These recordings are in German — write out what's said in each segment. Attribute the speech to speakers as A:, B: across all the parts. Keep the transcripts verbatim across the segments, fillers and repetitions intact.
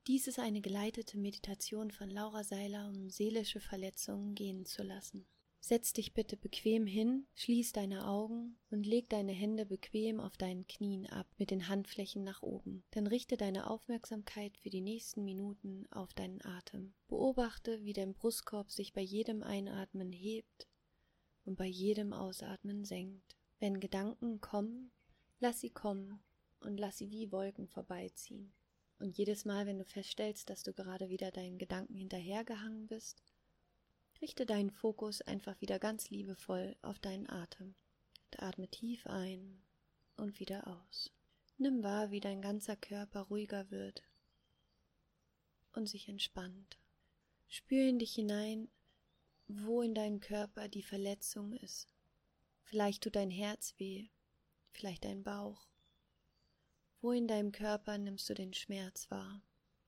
A: Dies ist eine geleitete Meditation von Laura Seiler, um seelische Verletzungen gehen zu lassen. Setz dich bitte bequem hin, schließ deine Augen und leg deine Hände bequem auf deinen Knien ab, mit den Handflächen nach oben. Dann richte deine Aufmerksamkeit für die nächsten Minuten auf deinen Atem. Beobachte, wie dein Brustkorb sich bei jedem Einatmen hebt und bei jedem Ausatmen senkt. Wenn Gedanken kommen, lass sie kommen und lass sie wie Wolken vorbeiziehen. Und jedes Mal, wenn du feststellst, dass du gerade wieder deinen Gedanken hinterhergehangen bist, richte deinen Fokus einfach wieder ganz liebevoll auf deinen Atem. Und atme tief ein und wieder aus. Nimm wahr, wie dein ganzer Körper ruhiger wird und sich entspannt. Spür in dich hinein, wo in deinem Körper die Verletzung ist. Vielleicht tut dein Herz weh, vielleicht dein Bauch. Wo in deinem Körper nimmst du den Schmerz wahr?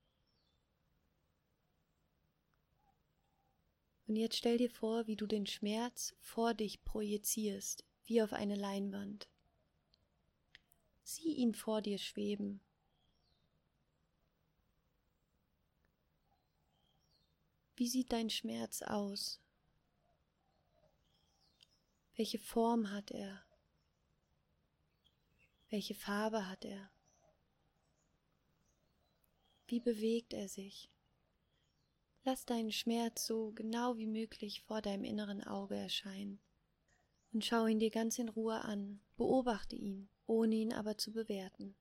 A: Und jetzt stell dir vor, wie du den Schmerz vor dich projizierst, wie auf eine Leinwand. Sieh ihn vor dir schweben. Wie sieht dein Schmerz aus? Welche Form hat er? Welche Farbe hat er? Wie bewegt er sich? Lass deinen Schmerz so genau wie möglich vor deinem inneren Auge erscheinen und schau ihn dir ganz in Ruhe an, beobachte ihn, ohne ihn aber zu bewerten.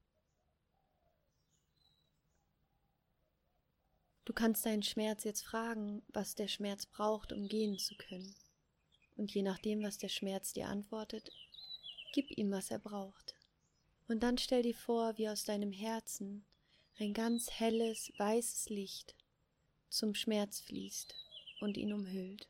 A: Du kannst deinen Schmerz jetzt fragen, was der Schmerz braucht, um gehen zu können. Und je nachdem, was der Schmerz dir antwortet, gib ihm, was er braucht. Und dann stell dir vor, wie aus deinem Herzen ein ganz helles, weißes Licht zum Schmerz fließt und ihn umhüllt.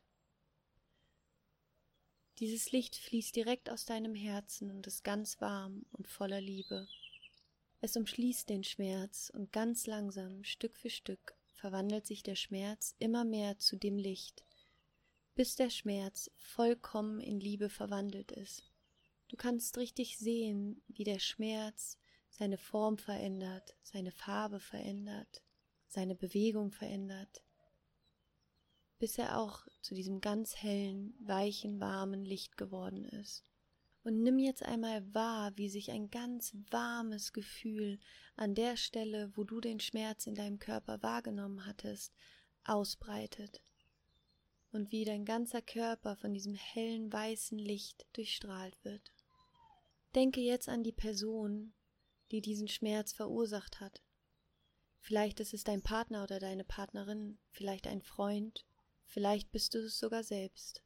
A: Dieses Licht fließt direkt aus deinem Herzen und ist ganz warm und voller Liebe. Es umschließt den Schmerz und ganz langsam, Stück für Stück, verwandelt sich der Schmerz immer mehr zu dem Licht, bis der Schmerz vollkommen in Liebe verwandelt ist. Du kannst richtig sehen, wie der Schmerz seine Form verändert, seine Farbe verändert, seine Bewegung verändert, bis er auch zu diesem ganz hellen, weichen, warmen Licht geworden ist. Und nimm jetzt einmal wahr, wie sich ein ganz warmes Gefühl an der Stelle, wo du den Schmerz in deinem Körper wahrgenommen hattest, ausbreitet. Und wie dein ganzer Körper von diesem hellen, weißen Licht durchstrahlt wird. Denke jetzt an die Person, die diesen Schmerz verursacht hat. Vielleicht ist es dein Partner oder deine Partnerin, vielleicht ein Freund, vielleicht bist du es sogar selbst.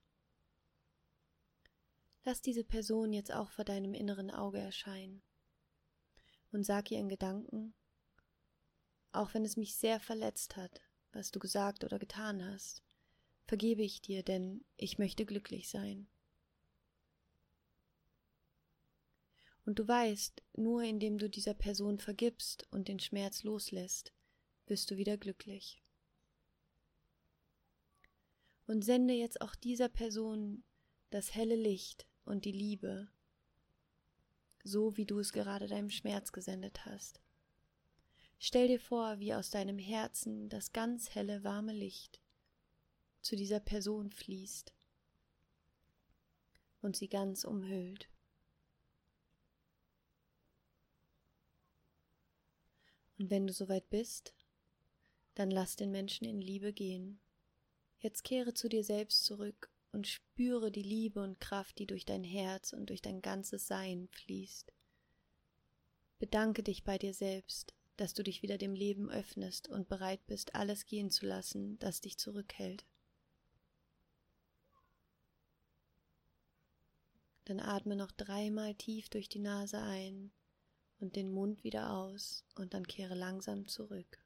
A: Lass diese Person jetzt auch vor deinem inneren Auge erscheinen und sag ihr in Gedanken, auch wenn es mich sehr verletzt hat, was du gesagt oder getan hast, vergebe ich dir, denn ich möchte glücklich sein. Und du weißt, nur indem du dieser Person vergibst und den Schmerz loslässt, wirst du wieder glücklich. Und sende jetzt auch dieser Person das helle Licht und die Liebe, so wie du es gerade deinem Schmerz gesendet hast. Stell dir vor, wie aus deinem Herzen das ganz helle, warme Licht zu dieser Person fließt und sie ganz umhüllt. Und wenn du soweit bist, dann lass den Menschen in Liebe gehen. Jetzt kehre zu dir selbst zurück und spüre die Liebe und Kraft, die durch dein Herz und durch dein ganzes Sein fließt. Bedanke dich bei dir selbst, dass du dich wieder dem Leben öffnest und bereit bist, alles gehen zu lassen, das dich zurückhält. Dann atme noch dreimal tief durch die Nase ein und den Mund wieder aus und dann kehre langsam zurück.